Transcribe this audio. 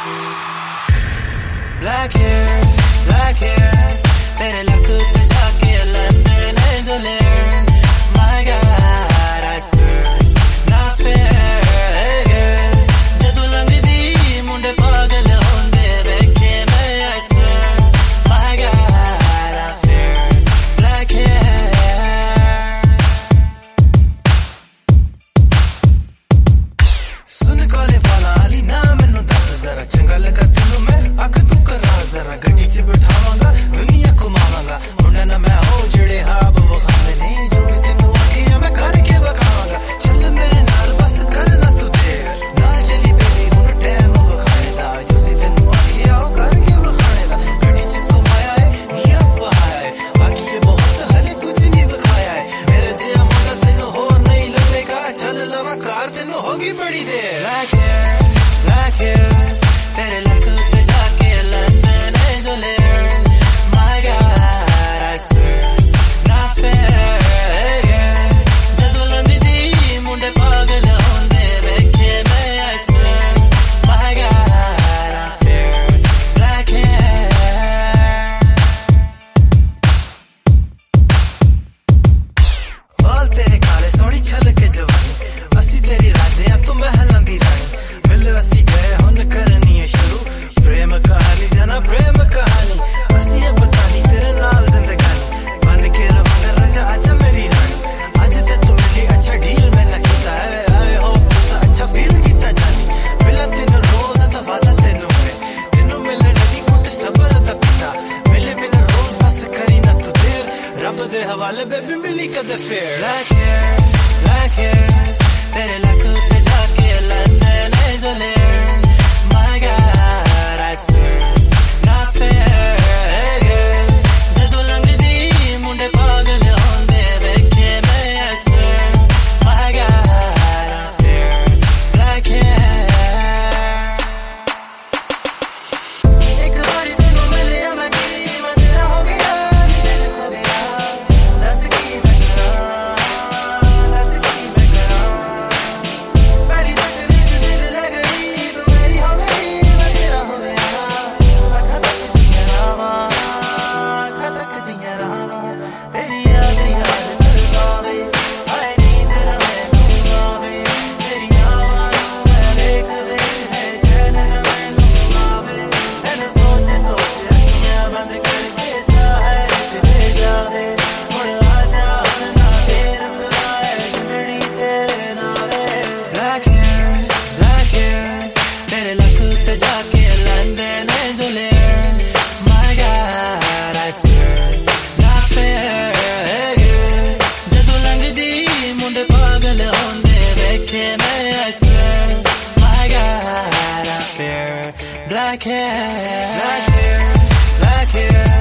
black hair, तेरे लक पे जाके London is a lair. My God, I swear, not fair. जदों लंघदी मुंडे पागल होंदे वेखे मैं I swear. My God, I'm fair, black hair. सुन कॉले वाला अली ना मैनू दस जरा चंगा लगा तेनू मैं अख तू करा जरा गड्डी च बिठावांगा दुनिया घुमावांगा मुंडा ना मैं हो जेड़े हाब वखाने नहीं जो भी तेनू आखिया मैं करके बखावांगा चल मेरे नाल बस कर ना तू देर ना चली बेबी हुण टाइम वखाने दा जो सी तेनू आखिया ओ करके बखाने दा गड्डी च घुमाया है निया बहाया है बाकी ये बहुत हले कुछ नहीं दिखाया है मेरे जिया मुंडा तेनू हो नहीं लगेगा चल लवा कार तेनू होगी बड़ी देर black hair तेरे लक पे जाके London is a lair. My God, I swear, not fair. जदों लंघदी मुंडे पागल होंदे वेखे मैं I swear. My God, I'm fair, black hair. बाल तेरे काले सोनी छलके जवानी असी तेरी राजे तू महलां दी रानी मिल असी गए हुन करनी है शुरू प्रेम कहानी जाना प्रेम कहानी असी ये बतानी तेरे नाल जिंदगानी बन के रवांगा राजा आजा मेरी रानी आज ते तू मिली अच्छा डील मैंने कीता है आई होप तू अच्छा फील कीता जानी मिला तेन रोज ता वादा तेनू मिलने दी कुट सबर दा पिता मिले बिन रोज बस करी ना तू देर रब दे हवाले बेबी मिली कदे फेर black hair तेरे लक पे जाके London is a lair. My God, I swear, not fair. जदों लंघदी मुंडे पागल होंदे वेखे मैं I swear. My God, I'm fair, black hair. एक बारी तेनू मिलिया मैं तेरा हो गया दिल खो गया दस की मैं करा पहली तकरीर से दिल लग गई तो मेरी हो गई मैं तेरा हो गया खतक दिया रावा तेरी याद करवावे हाय नींद ना मैं आवे तेरी आवाज़ मैं देख वे है चैन ना मैं आवे तेन सोच अखियां बंद करके साहर ले जावे हुण आजा ना देर तू लाए जिंदड़ी तेरे नाले black hair तेरे लक पे जाके London is a lair. My God, I swear, not fair. जदों लंघदी मुंडे पागल होंदे वेखे मैं I swear. My God, I'm fair, black hair.